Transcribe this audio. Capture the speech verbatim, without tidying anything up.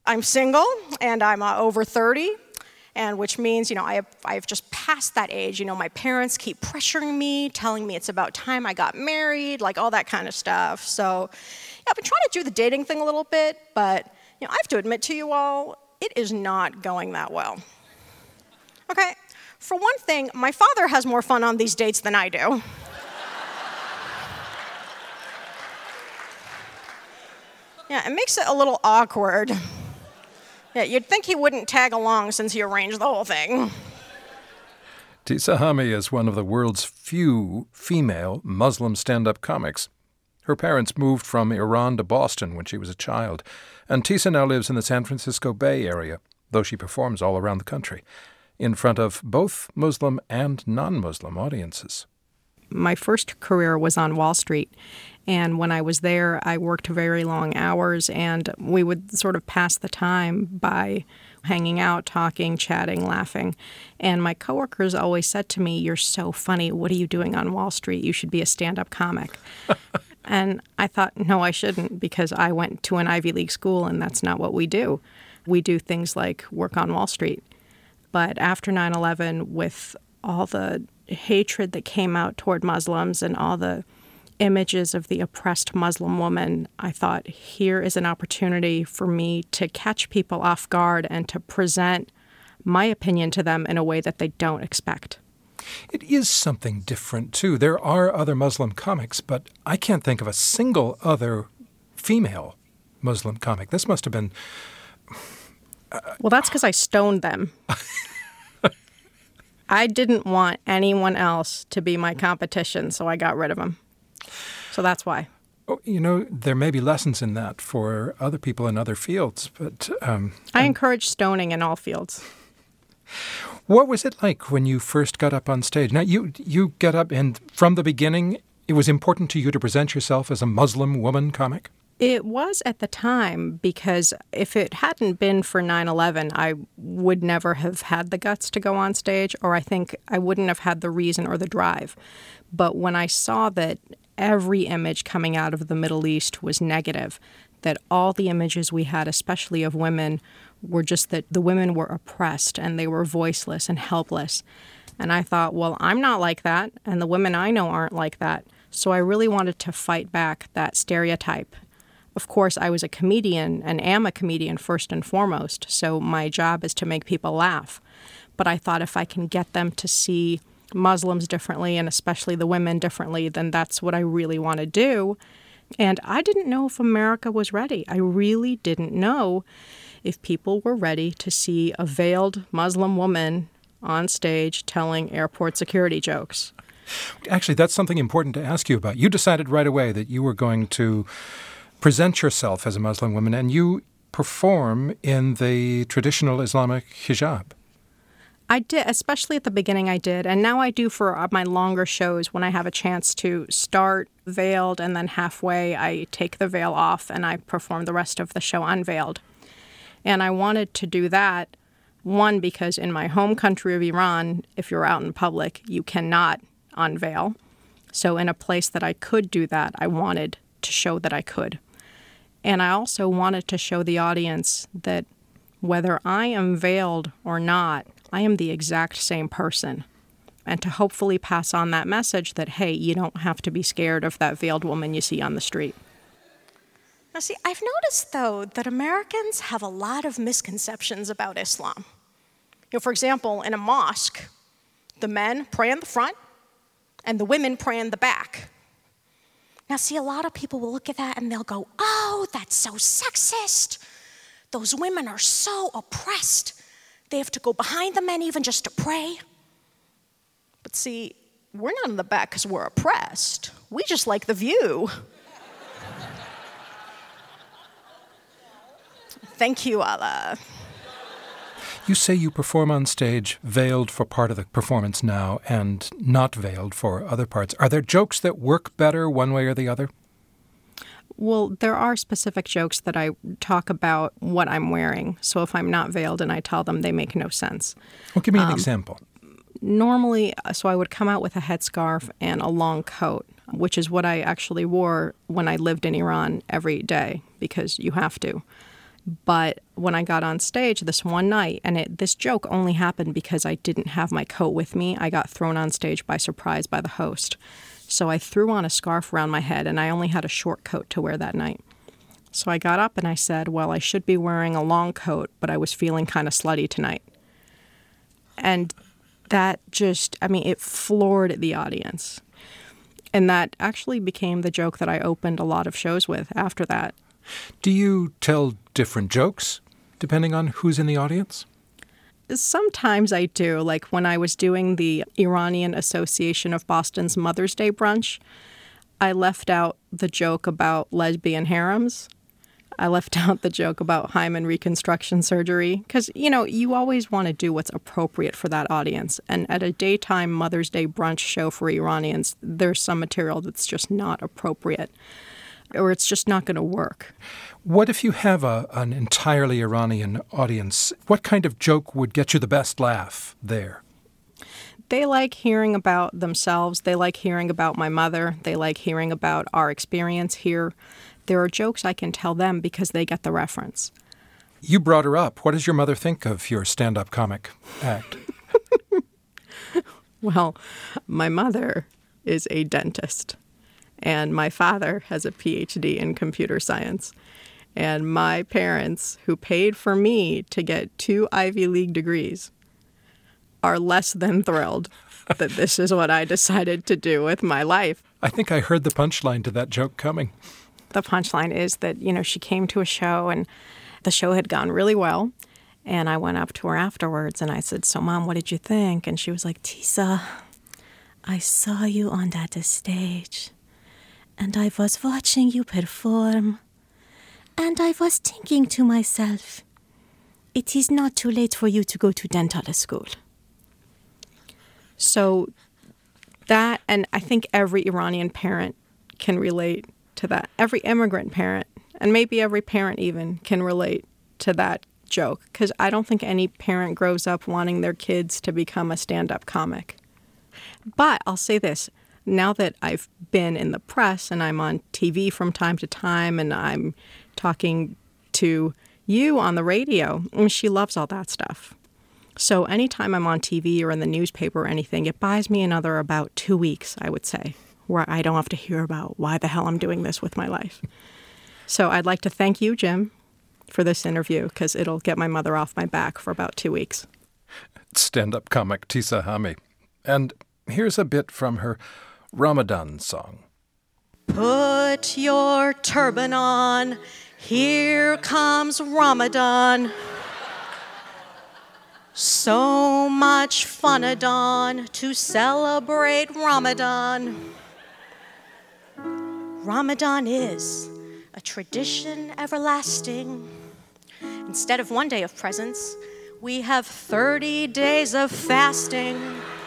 I'm single, and I'm uh, over thirty, and which means, you know, I have, I've just passed that age. You know, my parents keep pressuring me, telling me it's about time I got married, like all that kind of stuff. So, yeah, I've been trying to do the dating thing a little bit, but, you know, I have to admit to you all, it is not going that well. Okay, for one thing, my father has more fun on these dates than I do. Yeah, it makes it a little awkward. Yeah, you'd think he wouldn't tag along since he arranged the whole thing. Tisa Hami is one of the world's few female Muslim stand-up comics. Her parents moved from Iran to Boston when she was a child, and Tisa now lives in the San Francisco Bay Area, though she performs all around the country, in front of both Muslim and non-Muslim audiences. My first career was on Wall Street, and when I was there, I worked very long hours, and we would sort of pass the time by hanging out, talking, chatting, laughing. And my coworkers always said to me, "You're so funny. What are you doing on Wall Street? You should be a stand-up comic." And I thought, no, I shouldn't, because I went to an Ivy League school, and that's not what we do. We do things like work on Wall Street. But after nine eleven, with all the hatred that came out toward Muslims and all the images of the oppressed Muslim woman, I thought, here is an opportunity for me to catch people off guard and to present my opinion to them in a way that they don't expect. It is something different, too. There are other Muslim comics, but I can't think of a single other female Muslim comic. This must have been... Uh, well, that's because I stoned them. I didn't want anyone else to be my competition, so I got rid of them. So that's why. Oh, you know, there may be lessons in that for other people in other fields, but... Um, I encourage stoning in all fields. What was it like when you first got up on stage? Now, you you get up, and from the beginning, it was important to you to present yourself as a Muslim woman comic? It was at the time, because if it hadn't been for nine eleven, I would never have had the guts to go on stage, or I think I wouldn't have had the reason or the drive. But when I saw that every image coming out of the Middle East was negative, that all the images we had, especially of women, were just that the women were oppressed and they were voiceless and helpless. And I thought, well, I'm not like that, and the women I know aren't like that. So I really wanted to fight back that stereotype. Of course, I was a comedian and am a comedian first and foremost, so my job is to make people laugh. But I thought if I can get them to see Muslims differently, and especially the women differently, then that's what I really want to do. And I didn't know if America was ready. I really didn't know if people were ready to see a veiled Muslim woman on stage telling airport security jokes. Actually, that's something important to ask you about. You decided right away that you were going to present yourself as a Muslim woman, and you perform in the traditional Islamic hijab. I did, especially at the beginning I did, and now I do for my longer shows when I have a chance to start veiled, and then halfway I take the veil off and I perform the rest of the show unveiled. And I wanted to do that, one, because in my home country of Iran, if you're out in public, you cannot unveil. So in a place that I could do that, I wanted to show that I could. And I also wanted to show the audience that whether I am veiled or not, I am the exact same person. And to hopefully pass on that message that, hey, you don't have to be scared of that veiled woman you see on the street. Now, see, I've noticed, though, that Americans have a lot of misconceptions about Islam. You know, for example, in a mosque, the men pray in the front and the women pray in the back. Now, see, a lot of people will look at that and they'll go, oh, that's so sexist. Those women are so oppressed. They have to go behind the men even just to pray. But see, we're not in the back because we're oppressed. We just like the view. Thank you, Allah. You say you perform on stage veiled for part of the performance now and not veiled for other parts. Are there jokes that work better one way or the other? Well, there are specific jokes that I talk about what I'm wearing. So if I'm not veiled and I tell them, they make no sense. Well, give me an um, example. Normally, so I would come out with a headscarf and a long coat, which is what I actually wore when I lived in Iran every day, because you have to. But when I got on stage this one night, and it, this joke only happened because I didn't have my coat with me, I got thrown on stage by surprise by the host. So I threw on a scarf around my head, and I only had a short coat to wear that night. So I got up and I said, well, I should be wearing a long coat, but I was feeling kind of slutty tonight. And that just, I mean, it floored the audience. And that actually became the joke that I opened a lot of shows with after that. Do you tell different jokes depending on who's in the audience? Sometimes I do. Like when I was doing the Iranian Association of Boston's Mother's Day brunch, I left out the joke about lesbian harems. I left out the joke about hymen reconstruction surgery because, you know, you always want to do what's appropriate for that audience. And at a daytime Mother's Day brunch show for Iranians, there's some material that's just not appropriate or it's just not going to work. What if you have a, an entirely Iranian audience? What kind of joke would get you the best laugh there? They like hearing about themselves. They like hearing about my mother. They like hearing about our experience here. There are jokes I can tell them because they get the reference. You brought her up. What does your mother think of your stand-up comic act? Well, my mother is a dentist, and my father has a P H D in computer science. And my parents, who paid for me to get two Ivy League degrees, are less than thrilled that this is what I decided to do with my life. I think I heard the punchline to that joke coming. The punchline is that, you know, she came to a show and the show had gone really well. And I went up to her afterwards and I said, so Mom, what did you think? And she was like, Tisa, I saw you on that stage and I was watching you perform and I was thinking to myself, it is not too late for you to go to dental school. So that, and I think every Iranian parent can relate to that. Every immigrant parent, and maybe every parent even, can relate to that joke. Because I don't think any parent grows up wanting their kids to become a stand-up comic. But I'll say this. Now that I've been in the press and I'm on T V from time to time and I'm talking to you on the radio, and she loves all that stuff. So anytime I'm on T V or in the newspaper or anything, it buys me another about two weeks, I would say, where I don't have to hear about why the hell I'm doing this with my life. So I'd like to thank you, Jim, for this interview, because it'll get my mother off my back for about two weeks. Stand-up comic Tisa Hami. And here's a bit from her Ramadan song. Put your turban on, here comes Ramadan. So much fun-a-don to celebrate Ramadan. Ramadan is a tradition everlasting. Instead of one day of presents, we have thirty days of fasting.